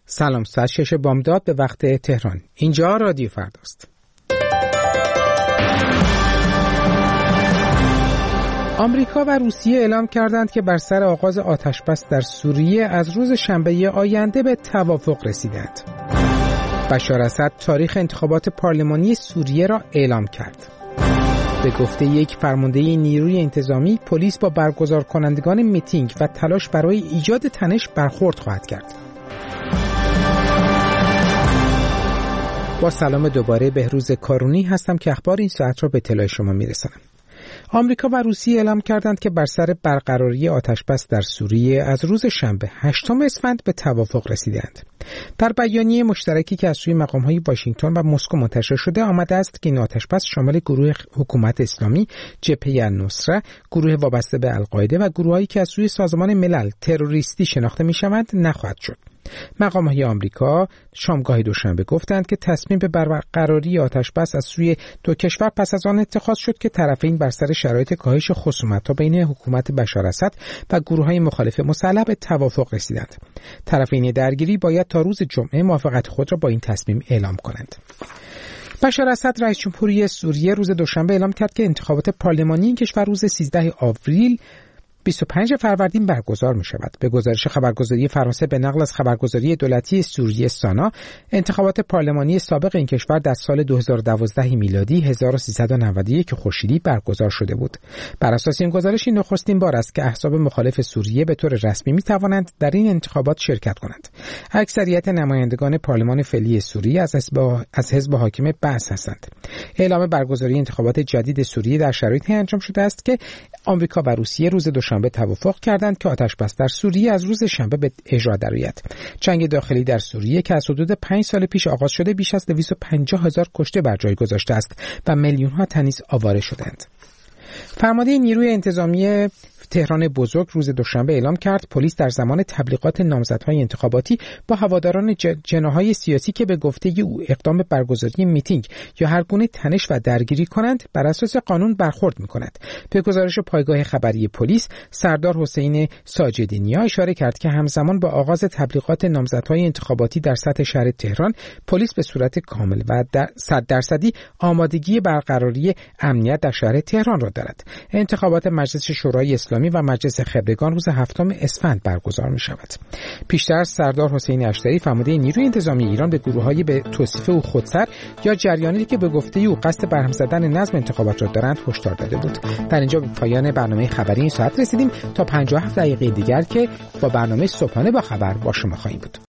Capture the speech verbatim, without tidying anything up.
سلام، ساعت شش بامداد به وقت تهران. اینجا رادیو فرداست. آمریکا و روسیه اعلام کردند که بر سر آغاز آتش‌بس در سوریه از روز شنبه آینده به توافق رسیدند. بشار اسد تاریخ انتخابات پارلمانی سوریه را اعلام کرد. به گفته یک فرمانده نیروی انتظامی، پلیس با برگزار کنندگان میتینگ و تلاش برای ایجاد تنش برخورد خواهد کرد. با سلام دوباره، بهروز کارونی هستم که اخبار این ساعت را به اطلاع شما میرسانم. آمریکا و روسیه اعلام کردند که بر سر برقراری آتش‌بس در سوریه از روز شنبه هشتم اسفند به توافق رسیدند. در بیانیه مشترکی که از سوی مقام‌های واشنگتن و مسکو منتشر شده آمده است که این آتش‌بس شامل گروه حکومت اسلامی، جبهه النصره، گروه وابسته به القاعده و گروهایی که از سوی سازمان ملل تروریستی شناخته می‌شوند نخواهد شد. مقام‌های آمریکا شامگاه دوشنبه گفتند که تصمیم به برقراری آتش‌بس از سوی دو کشور پس از آن اتخاذ شد که طرفین بر سر شرایط کاهش خصومت‌ها بین حکومت بشار اسد و گروه‌های مخالف مسلح به توافق رسیدند. طرفین درگیری باید تا روز جمعه موافقت خود را با این تصمیم اعلام کنند. بشار اسد رئیس جمهوری سوریه روز دوشنبه اعلام کرد که انتخابات پارلمانی این کشور روز سیزدهم آوریل بیست و پنجم فروردین برگزار می شود. به گزارش خبرگزاری فرانسه به نقل از خبرگزاری دولتی سوریه سانا، انتخابات پارلمانی سابق این کشور در سال دو هزار و دوازده میلادی هزار و سیصد و نود و یک خورشیدی برگزار شده بود. بر اساس این گزارش این نخستین بار است که احزاب مخالف سوریه به طور رسمی می توانند در این انتخابات شرکت کنند. اکثریت نمایندگان پارلمان فعلی سوریه از حزب از حزب حاکم بعث هستند. اعلام برگزاری انتخابات جدید سوریه در شرایطی انجام شده است که آمریکا و روسیه روز دوشنبه به توافق کردند که آتش‌بس در سوریه از روز شنبه به اجرا درآید. جنگ داخلی در سوریه که از حدود پنج سال پیش آغاز شده بیش از دویست و پنجاه هزار کشته بر جای گذاشته است و میلیون‌ها تن نیز آواره شدند. فرمانده نیروی انتظامی تهران بزرگ روز دوشنبه اعلام کرد پلیس در زمان تبلیغات نامزدهای انتخاباتی با هواداران جناح‌های سیاسی که به گفته او اقدام به برگزاری میتینگ یا هر گونه تنش و درگیری کنند بر اساس قانون برخورد می‌کند. به گزارش پایگاه خبری پلیس، سردار حسین ساجدینیا اشاره کرد که همزمان با آغاز تبلیغات نامزدهای انتخاباتی در سطح شهر تهران، پلیس به صورت کامل و صد درصدی آمادگی برقراری امنیت در شهر تهران را دارد. انتخابات مجلس شورای اسلامی و مجلس خبرگان روز هفتم اسفند برگزار می شود. پیشتر سردار حسین اشتری فرمانده نیروی انتظامی ایران به گروه‌های به توصیف او خودسر یا جریانی که به گفته او قصد برهم زدن نظم انتخابات را دارند هشدار داده بود. در اینجا به پایان برنامه خبری این ساعت رسیدیم. تا پنجاه و هفت دقیقه دیگر که با برنامه صبحانه با خبر با شما خواهیم بود.